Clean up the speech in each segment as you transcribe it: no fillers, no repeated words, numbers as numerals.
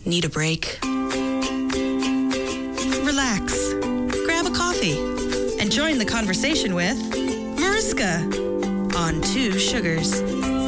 Need a break? Relax. Grab a coffee and join the conversation with Mariska on Two Sugars.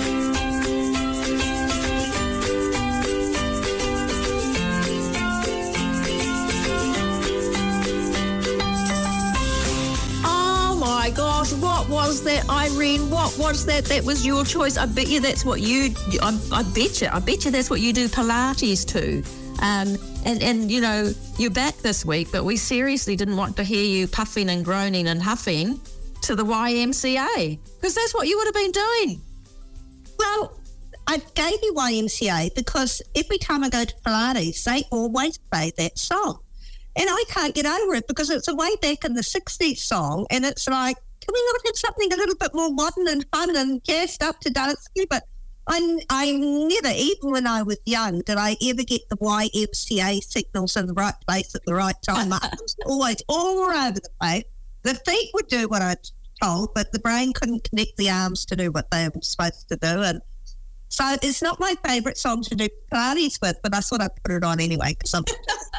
My gosh, what was that, Irene? What was that? That was your choice. I bet you that's what you. I bet you that's what you do Pilates to. And you know, you're back this week, but we seriously didn't want to hear you puffing and groaning and huffing to the YMCA, because that's what you would have been doing. Well, I gave you YMCA because every time I go to Pilates, they always play that song. And I can't get over it because it's a way back in the 60s song, and it's like, can we not have something a little bit more modern and fun and jazzed up to dance to? But I never, even when I was young, did I ever get the YMCA signals in the right place at the right time. I was always all over the place. The feet would do what I told, but the brain couldn't connect the arms to do what they were supposed to do. And so it's not my favourite song to do Pilates with, but I thought I'd put it on anyway because I'm...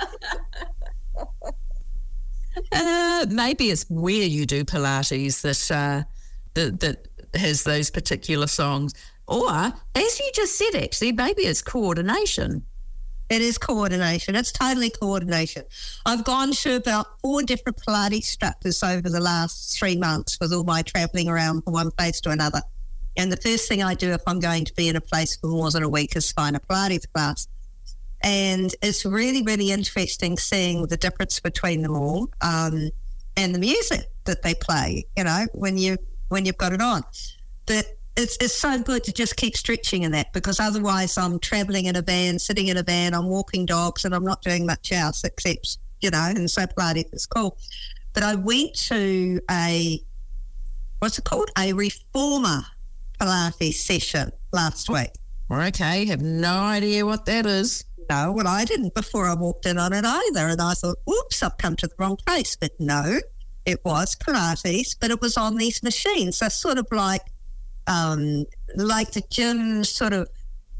Maybe it's where you do Pilates that has those particular songs. Or, as you just said, actually, maybe it's coordination. It is coordination. It's totally coordination. I've gone to about 4 different Pilates instructors over the last 3 months with all my travelling around from one place to another. And the first thing I do if I'm going to be in a place for more than a week is find a Pilates class. And it's really, really interesting seeing the difference between them all and the music that they play, you know, when you've got it on. But it's so good to just keep stretching in that, because otherwise I'm travelling in a van, sitting in a van, I'm walking dogs, and I'm not doing much else except, you know, and so Pilates is cool. But I went to a reformer Pilates session last week. Okay, have no idea what that is. No, well, I didn't before I walked in on it either. And I thought, oops, I've come to the wrong place. But no, it was Pilates, but it was on these machines. So sort of like the gym sort of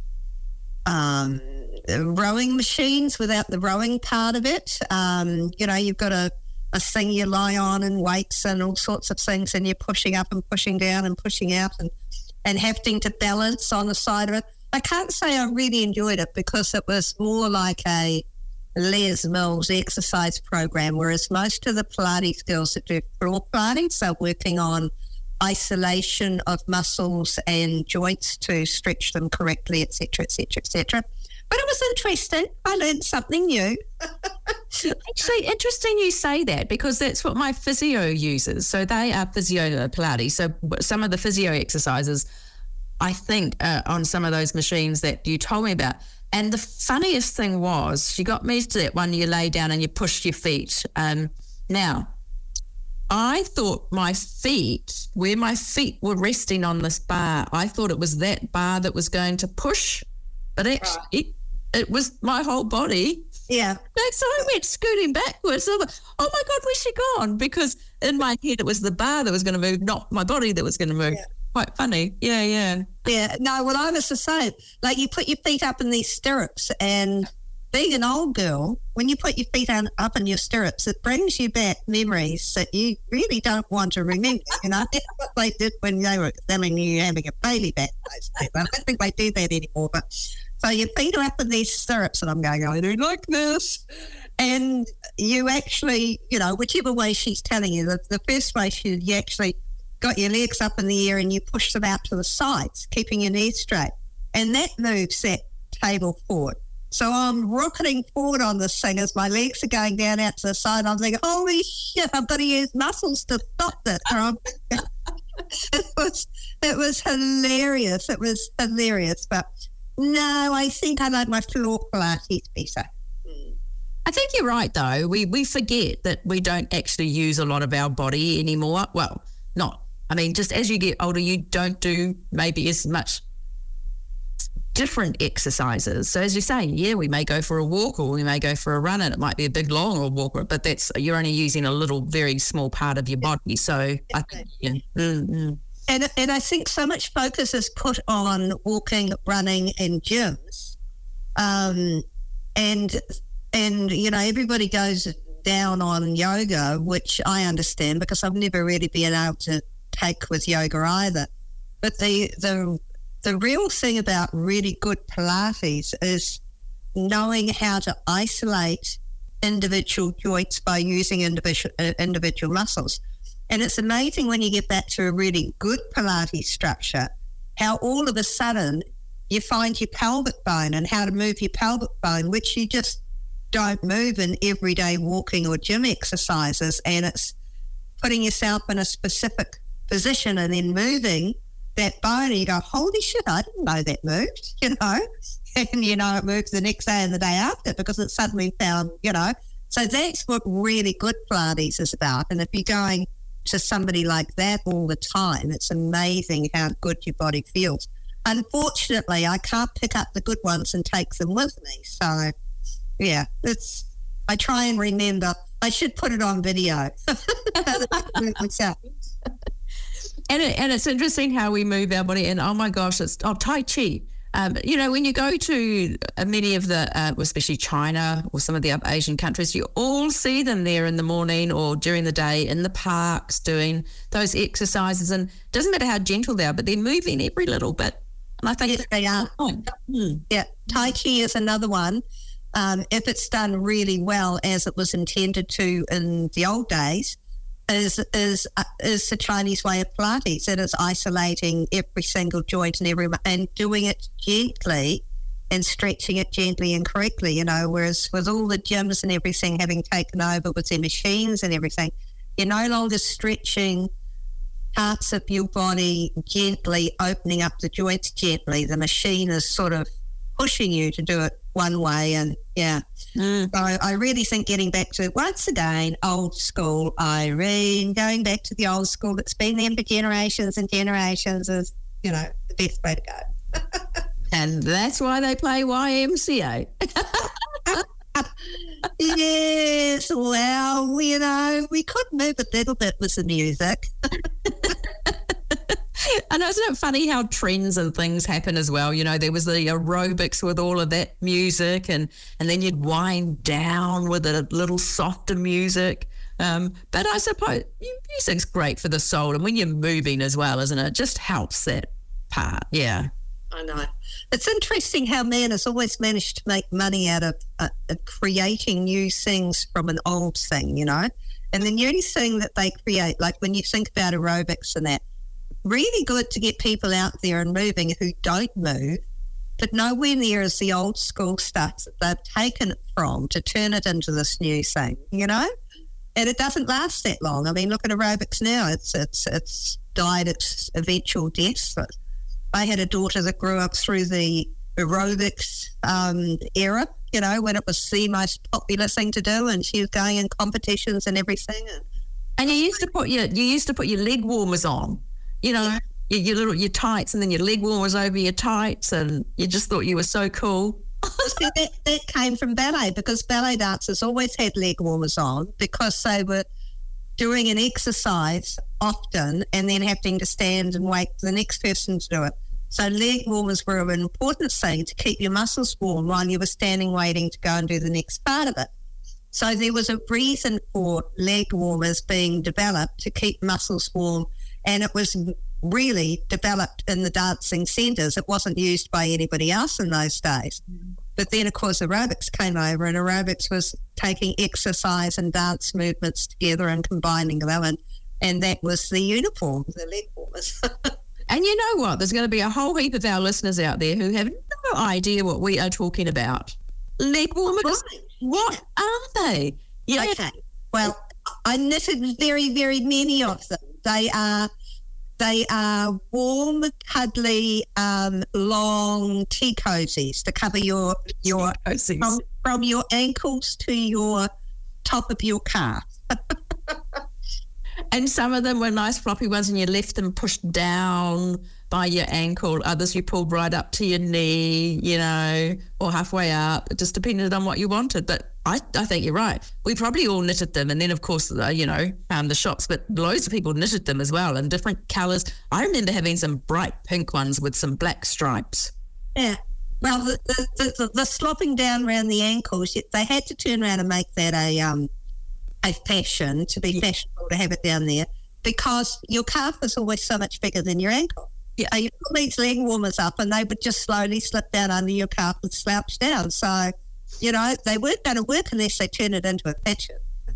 rowing machines without the rowing part of it. You know, you've got a thing you lie on and weights and all sorts of things, and you're pushing up and pushing down and pushing out and having to balance on the side of it. I can't say I really enjoyed it because it was more like a Les Mills exercise program, whereas most of the Pilates girls that do floor Pilates are working on isolation of muscles and joints to stretch them correctly, et cetera, et cetera, et cetera. But it was interesting. I learned something new. Actually, interesting you say that, because that's what my physio uses. So they are physio Pilates. So some of the physio exercises, I think, on some of those machines that you told me about. And the funniest thing was, she got me to that one, you lay down and you pushed your feet. Now, I thought my feet, where my feet were resting on this bar, I thought it was that bar that was going to push. But actually, it was my whole body. Yeah. So I went scooting backwards. I thought, oh, my God, where's she gone? Because in my head, it was the bar that was going to move, not my body that was going to move. Yeah. Quite funny. Yeah. Yeah, no, well, I was the same. Like, you put your feet up in these stirrups, and being an old girl, when you put your feet up in your stirrups, it brings you back memories that you really don't want to remember. You know, that's what they did when they were examining you having a baby back. I don't think they do that anymore. But so your feet are up in these stirrups, and I'm going, I do like this. And you actually, you know, whichever way she's telling you, the first way you actually got your legs up in the air and you push them out to the sides, keeping your knees straight. And that moves that table forward. So I'm rocketing forward on this thing as my legs are going down out to the side. I'm thinking, holy shit, I've got to use muscles to stop that. It was hilarious. It was hilarious. But no, I think I like my floor Pilates better. I think you're right, though. We forget that we don't actually use a lot of our body anymore. Well, just as you get older, you don't do maybe as much different exercises. So as you say, yeah, we may go for a walk or we may go for a run, and it might be a big long or walk, but you're only using a little, very small part of your body. So I think, yeah. Mm-hmm. And I think so much focus is put on walking, running and gyms. And And everybody goes down on yoga, which I understand because I've never really been able to take with yoga either. But the real thing about really good Pilates is knowing how to isolate individual joints by using individual muscles. And it's amazing when you get back to a really good Pilates structure, how all of a sudden you find your pelvic bone and how to move your pelvic bone, which you just don't move in everyday walking or gym exercises. And it's putting yourself in a specific position and then moving that bone, and you go, holy shit, I didn't know that moved, and it moves the next day and the day after because it's suddenly found, so that's what really good Pilates is about. And if you're going to somebody like that all the time, it's amazing how good your body feels. Unfortunately, I can't pick up the good ones and take them with me. So, yeah, I try and remember. I should put it on video. And it's interesting how we move our body. And, oh, my gosh, it's Tai Chi. When you go to many of the, especially China or some of the Asian countries, you all see them there in the morning or during the day in the parks doing those exercises. And it doesn't matter how gentle they are, but they're moving every little bit. And I think yes, they are. Yeah, Tai Chi is another one. If it's done really well, as it was intended to in the old days, is the Chinese way of Pilates. It is isolating every single joint and doing it gently and stretching it gently and correctly, whereas with all the gyms and everything having taken over with their machines and everything, you're no longer stretching parts of your body gently, opening up the joints gently. The machine is sort of pushing you to do it one way, and so I really think getting back to, once again, old school Irene, going back to the old school that's been there for generations and generations is, the best way to go. And that's why they play YMCA. Yes, well, we could move a little bit with the music. And isn't it funny how trends and things happen as well? There was the aerobics with all of that music and then you'd wind down with a little softer music. But I suppose music's great for the soul. And when you're moving as well, isn't it? It just helps that part. Yeah. I know. It's interesting how man has always managed to make money out of creating new things from an old thing, And the new thing that they create, like when you think about aerobics and that, really good to get people out there and moving who don't move, but nowhere near as the old school stuff that they've taken it from to turn it into this new thing, And it doesn't last that long. I mean, look at aerobics now. It's died its eventual death. I had a daughter that grew up through the aerobics era, when it was the most popular thing to do, and she was going in competitions and everything. And you used to put your leg warmers on. Your tights, and then your leg warmers over your tights, and you just thought you were so cool. See, that came from ballet, because ballet dancers always had leg warmers on because they were doing an exercise often and then having to stand and wait for the next person to do it. So leg warmers were an important thing to keep your muscles warm while you were standing waiting to go and do the next part of it. So there was a reason for leg warmers being developed to keep muscles warm. And it was really developed in the dancing centres. It wasn't used by anybody else in those days. But then, of course, aerobics came over, and aerobics was taking exercise and dance movements together and combining them. And that was the uniform, the leg warmers. And you know what? There's going to be a whole heap of our listeners out there who have no idea what we are talking about. Leg warmers? Right. What are they? Yeah. Okay. Well, I knitted very, very many of them. They are warm, cuddly, long tea cozies to cover your from your ankles to your top of your calf. And some of them were nice floppy ones, and you left them pushed down by your ankle. Others you pulled right up to your knee, or halfway up. It just depended on what you wanted. But I think you're right. We probably all knitted them. And then, of course, the shops, but loads of people knitted them as well in different colours. I remember having some bright pink ones with some black stripes. Yeah. Well, the slopping down around the ankles, they had to turn around and make that a fashion, to be fashionable to have it down there, because your calf is always so much bigger than your ankle. Yeah. You put these leg warmers up and they would just slowly slip down under your calf and slouch down. So, you know, they weren't going to work unless they turn it into a fashion.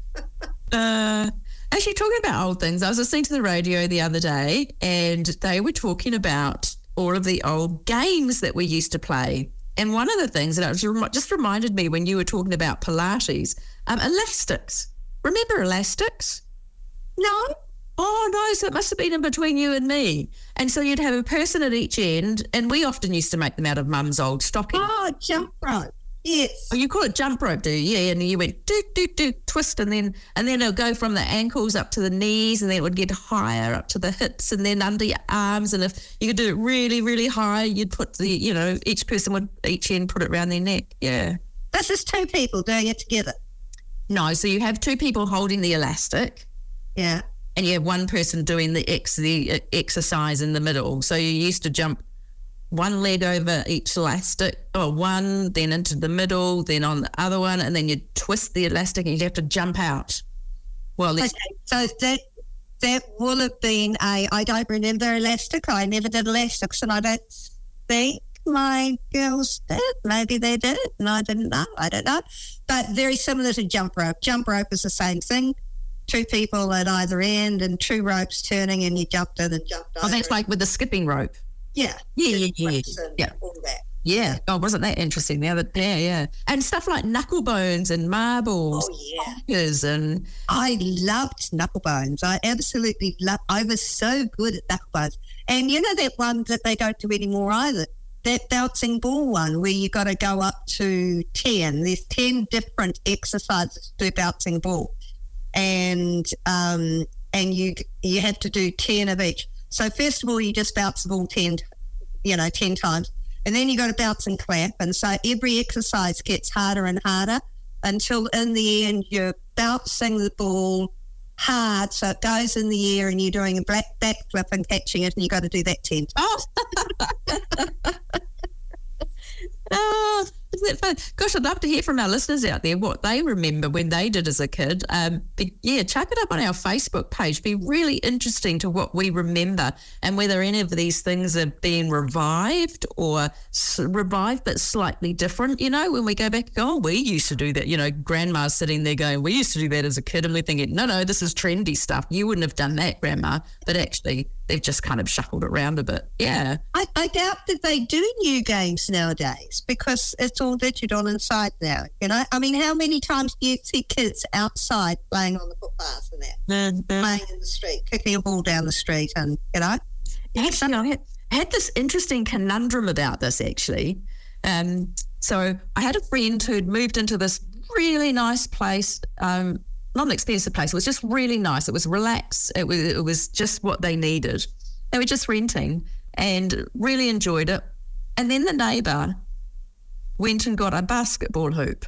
Actually, talking about old things, I was listening to the radio the other day and they were talking about all of the old games that we used to play. And one of the things that just reminded me when you were talking about Pilates, elastics. Remember elastics? No. Oh, no, so it must have been in between you and me. And so you'd have a person at each end, and we often used to make them out of mum's old stocking. Oh, jump rope. Yes. Oh, you call it jump rope, do you? Yeah, and you went twist, and then it'll go from the ankles up to the knees, and then it would get higher up to the hips, and then under your arms. And if you could do it really, really high, you'd put each person would each end put it around their neck. Yeah. This is two people doing it together. No, so you have two people holding the elastic. Yeah. And you have one person doing the exercise in the middle. So you used to jump one leg over each elastic, or one, then into the middle, then on the other one, and then you'd twist the elastic and you'd have to jump out. Well, okay, so that will have been I don't remember elastic. I never did elastics, and I don't think my girls did. Maybe they did, and I didn't know. I don't know. But very similar to jump rope. Jump rope is the same thing. Two people at either end and two ropes turning, and you jumped in and jumped over. Oh, that's like with the skipping rope. Yeah. Yeah. All that. Yeah. Oh, wasn't that interesting? The other, yeah. And stuff like knuckle bones and marbles. Oh, yeah. And I loved knuckle bones. I absolutely loved. I was so good at knuckle bones. And you know that one that they don't do anymore either, that bouncing ball one where you got to go up to 10. There's 10 different exercises to do bouncing ball. And you have to do 10 of each. So first of all, you just bounce the ball 10 times. And then you got to bounce and clap. And so every exercise gets harder and harder until in the end you're bouncing the ball hard so it goes in the air and you're doing a backflip and catching it, and you got to do that 10 times. Oh, isn't that fun? Gosh, I'd love to hear from our listeners out there what they remember when they did as a kid. Chuck it up on our Facebook page. It'd be really interesting to what we remember and whether any of these things are being revived or revived but slightly different. You know, when we go back, we used to do that. You know, grandma's sitting there going, we used to do that as a kid, and we're thinking, no, this is trendy stuff. You wouldn't have done that, Grandma. But actually, they've just kind of shuffled around a bit. Yeah. I doubt that they do new games nowadays because it's all digital inside now, you know. I mean, how many times do you see kids outside playing on the footpaths and that, playing in the street, kicking a ball down the street and, you know. Actually, I had this interesting conundrum about this, actually. So I had a friend who'd moved into this really nice place, not an expensive place. It was just really nice. It was relaxed. It was just what they needed. They were just renting and really enjoyed it. And then the neighbour went and got a basketball hoop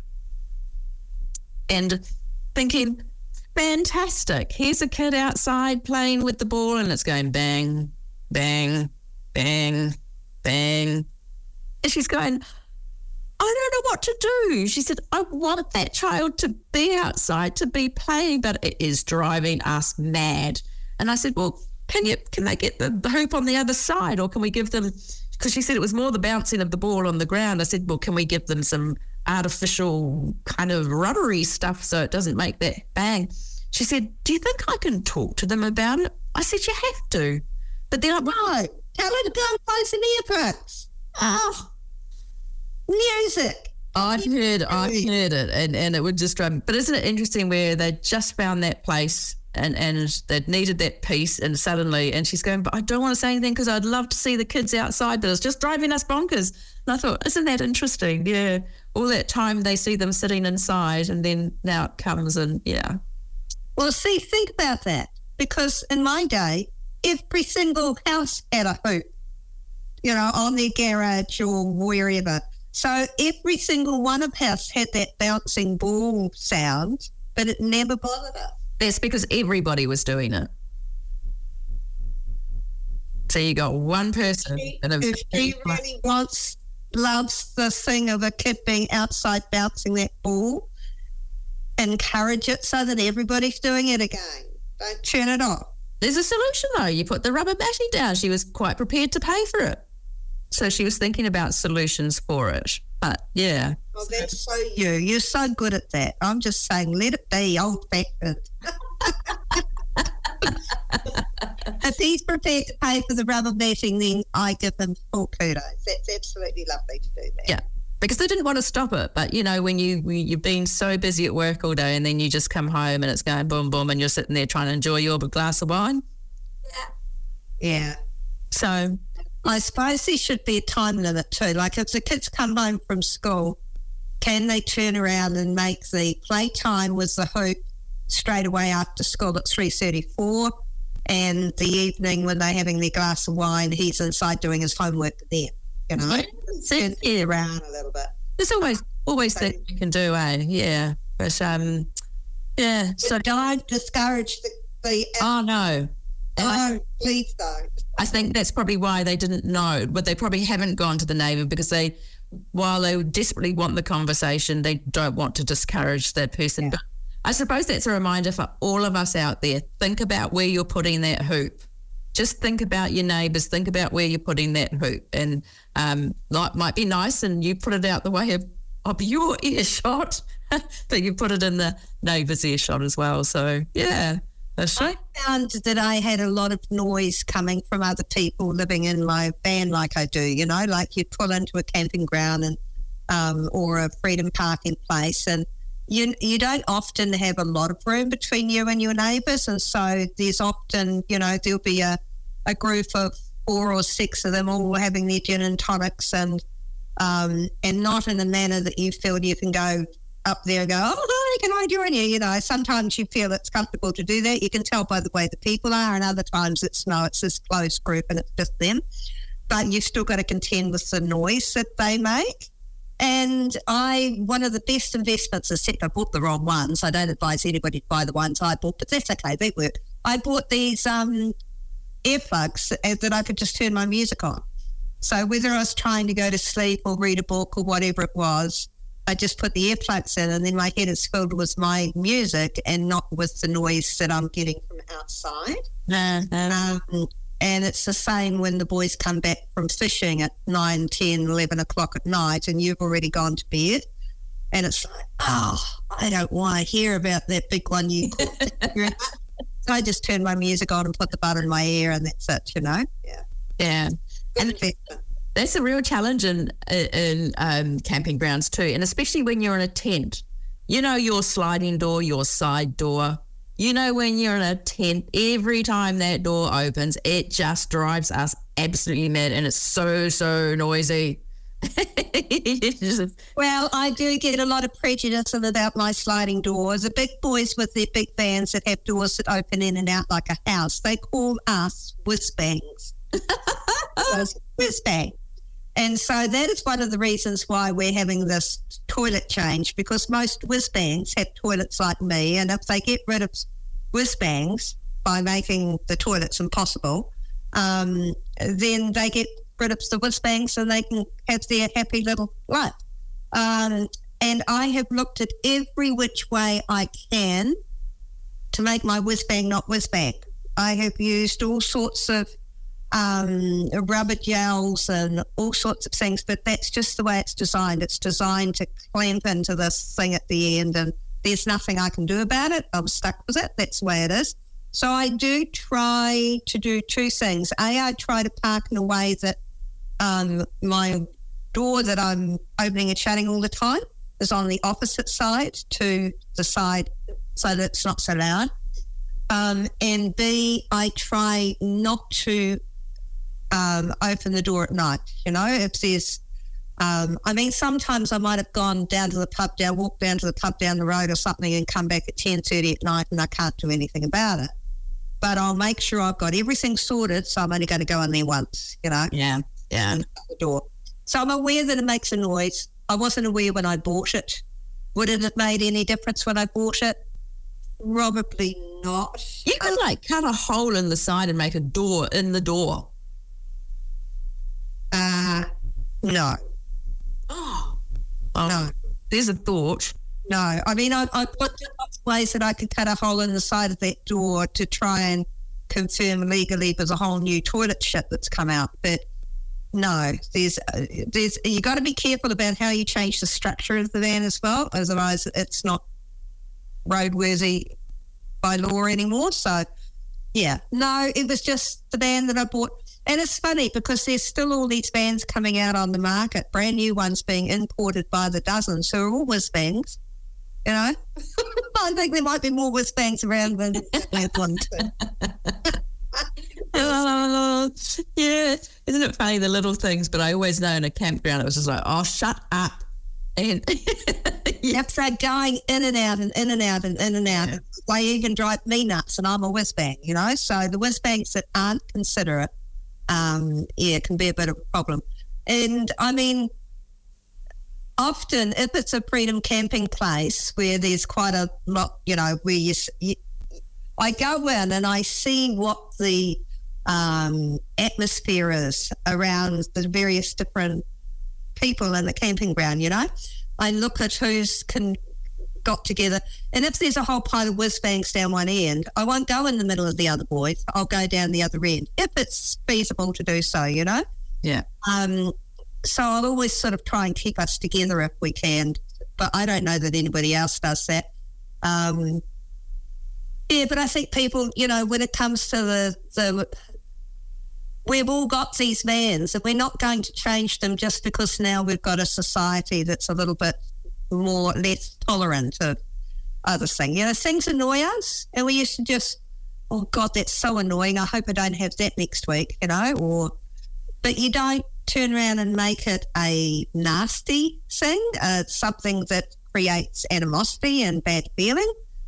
and thinking, fantastic. Here's a kid outside playing with the ball and it's going bang, bang, bang, bang. And she's going, I don't know what to do. She said, I want that child to be outside, to be playing, but it is driving us mad. And I said, well, can they get the hoop on the other side, or can we give them, because she said it was more the bouncing of the ball on the ground. I said, well, can we give them some artificial kind of rubbery stuff so it doesn't make that bang? She said, do you think I can talk to them about it? I said, you have to. But then No, tell her to go and play some earplugs. oh, Music. I've heard it, and it would just drive me. But isn't it interesting where they just found that place and they needed that piece, and suddenly, and she's going, but I don't want to say anything because I'd love to see the kids outside, but it's just driving us bonkers. And I thought, isn't that interesting? Yeah, all that time they see them sitting inside, and then now it comes, and yeah. Well, see, think about that, because in my day, every single house had a hoop, you know, on their garage or wherever. So every single one of us had that bouncing ball sound, but it never bothered us. That's because everybody was doing it. So you got one person. If she really wants loves the thing of a kid being outside bouncing that ball. Encourage it so that everybody's doing it again. Don't turn it off. There's a solution, though. You put the rubber matting down. She was quite prepared to pay for it. So she was thinking about solutions for it. But, yeah. Well, that's so you. You're so good at that. I'm just saying, let it be old-fashioned. If he's prepared to pay for the rubber matting, then I give him full kudos. That's absolutely lovely to do that. Yeah, because they didn't want to stop it. But, when you've been so busy at work all day and then you just come home and it's going boom, boom, and you're sitting there trying to enjoy your glass of wine. Yeah. So I suppose there should be a time limit too. Like if the kids come home from school, can they turn around and make the playtime with the hoop straight away after school at 3:34, and the evening when they're having their glass of wine, he's inside doing his homework there. Turn it around a little bit. There's always things you can do, eh? Yeah, but yeah. So don't discourage the oh no. No, please don't. I think that's probably why they didn't know, but they probably haven't gone to the neighbour because while they desperately want the conversation, they don't want to discourage that person. Yeah. But I suppose that's a reminder for all of us out there. Think about where you're putting that hoop. Just think about your neighbours. Think about where you're putting that hoop. And might be nice and you put it out the way of your earshot, but you put it in the neighbour's earshot as well. So, yeah. I found that I had a lot of noise coming from other people living in my van like I do, like you pull into a camping ground and or a freedom parking place, and you don't often have a lot of room between you and your neighbours, and so there's often, there'll be a group of 4 or 6 of them all having their gin and tonics and not in a manner that you feel you can go up there and go, oh, hi, can I join you? Sometimes you feel it's comfortable to do that. You can tell by the way the people are, and other times it's this closed group and it's just them. But you've still got to contend with the noise that they make. And one of the best investments, except I bought the wrong ones. I don't advise anybody to buy the ones I bought, but that's okay, they work. I bought these earplugs that I could just turn my music on. So whether I was trying to go to sleep or read a book or whatever it was, I just put the earplugs in, and then my head is filled with my music and not with the noise that I'm getting from outside. And it's the same when the boys come back from fishing at 9, 10, 11 o'clock at night and you've already gone to bed. And it's like, I don't want to hear about that big one you caught. So I just turn my music on and put the bud in my ear, and that's it, Yeah. And that's a real challenge in camping grounds too, and especially when you're in a tent. Your sliding door, your side door. When you're in a tent, every time that door opens, it just drives us absolutely mad, and it's so, so noisy. Well, I do get a lot of prejudice about my sliding doors. The big boys with their big vans that have doors that open in and out like a house, they call us whiz-bangs. Whiz-bang. And so that is one of the reasons why we're having this toilet change, because most whiz-bangs have toilets like me, and if they get rid of whiz-bangs by making the toilets impossible, then they get rid of the whiz-bangs and they can have their happy little life. And I have looked at every which way I can to make my whiz-bang not whiz-bang. I have used all sorts of rubber gels and all sorts of things, but that's just the way it's designed. It's designed to clamp into this thing at the end, and there's nothing I can do about it. I'm stuck with it. That's the way it is. So I do try to do 2 things. I try to park in a way that my door that I'm opening and shutting all the time is on the opposite side to the side so that it's not so loud. And B, I try not to open the door at night. If there's, sometimes I might have gone down to the pub, walked down to the pub down the road or something and come back at 10:30 at night and I can't do anything about it. But I'll make sure I've got everything sorted, so I'm only going to go in there once, Yeah. And shut the door. So I'm aware that it makes a noise. I wasn't aware when I bought it. Would it have made any difference when I bought it? Probably not. You could cut a hole in the side and make a door in the door. No. No. There's a thought. No. I mean, I looked at ways that I could cut a hole in the side of that door to try and confirm legally there's a whole new toilet shit that's come out. But no, there's you got to be careful about how you change the structure of the van as well. Otherwise, it's not roadworthy by law anymore. So, yeah, no, it was just the van that I bought. And it's funny because there's still all these vans coming out on the market, brand new ones being imported by the dozen. So they're all whiz bangs, you know. I think there might be more whiz bangs around than that one too. Yeah, isn't it funny, the little things? But I always know in a campground it was just like, oh, shut up. And yep, so going in and out and in and out and in and out. Yeah. They even drive me nuts, and I'm a whiz bang, you know. So the whiz bangs that aren't considerate, it can be a bit of a problem. And I mean, often if it's a Freedom camping place where there's quite a lot, you know, where I go in and I see what the atmosphere is around the various different people in the camping ground, you know. I look at who's got together, and if there's a whole pile of whiz bangs down one end, I won't go in the middle of the other boys. I'll go down the other end if it's feasible to do so, you know. Yeah. So I'll always sort of try and keep us together if we can, but I don't know that anybody else does that. Yeah, but I think people, you know, when it comes to the we've all got these vans, and we're not going to change them just because now we've got a society that's a little bit less tolerant of other things. You know, things annoy us, and we used to just, oh God, that's so annoying. I hope I don't have that next week, you know. But you don't turn around and make it a nasty thing, something that creates animosity and bad feeling.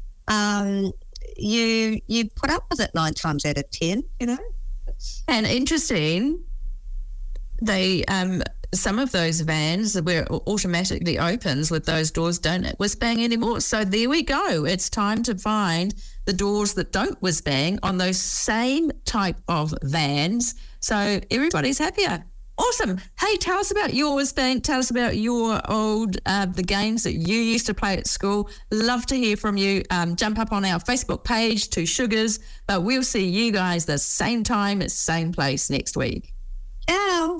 You put up with it 9 times out of 10, you know. And interesting, they some of those vans where it automatically opens with those doors don't whiz bang anymore. So there we go. It's time to find the doors that don't whiz bang on those same type of vans. So everybody's happier. Awesome. Hey, tell us about your whiz bang. Tell us about your old, the games that you used to play at school. Love to hear from you. Jump up on our Facebook page, 2 Sugars. But we'll see you guys the same time, same place next week. Ciao.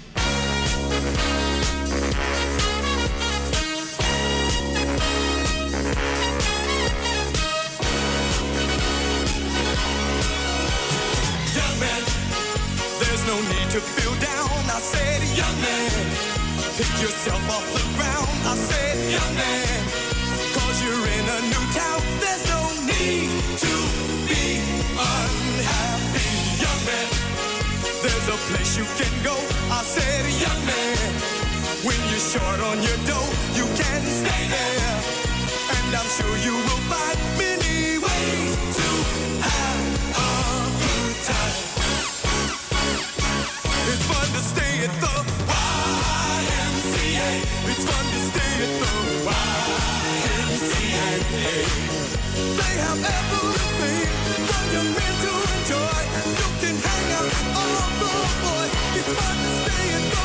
Young man, there's no need to feel down. I said, young man, pick yourself off the ground. I said, young man, 'cause you're in a new town. There's no need to be unhappy. Young man, there's a place you can go. I said, young man, when you're short on your dough, you can stay there. And I'm sure you will find many ways to have a good time. It's fun to stay at the YMCA. It's fun to stay at the YMCA. They have everything for young men to enjoy. You can hang out with all the boys. It's fun to stay at the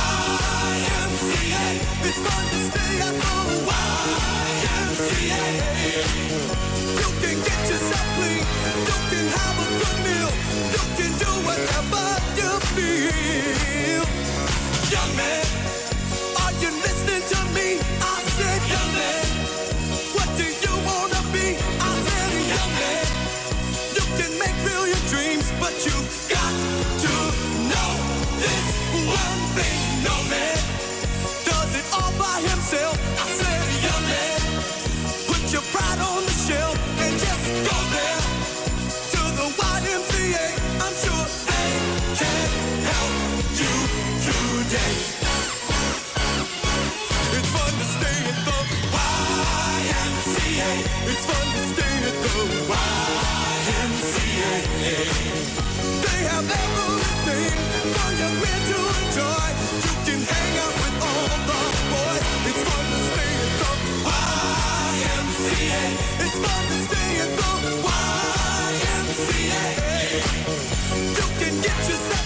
YMCA. It's fun to stay at the YMCA. You can get yourself clean. You can have a good meal. You can do whatever you feel. Young man, are you listening to me? I said, young man, what do you want to be? I said, young man, you can make real your dreams, but you got to know this one thing. No man does it all by himself. I said, young man, put your pride on the shelf and just go there to the YMCA. I'm sure they can help you today. It's fun to stay at the YMCA. It's fun to stay at the YMCA. They have everything for young men to enjoy.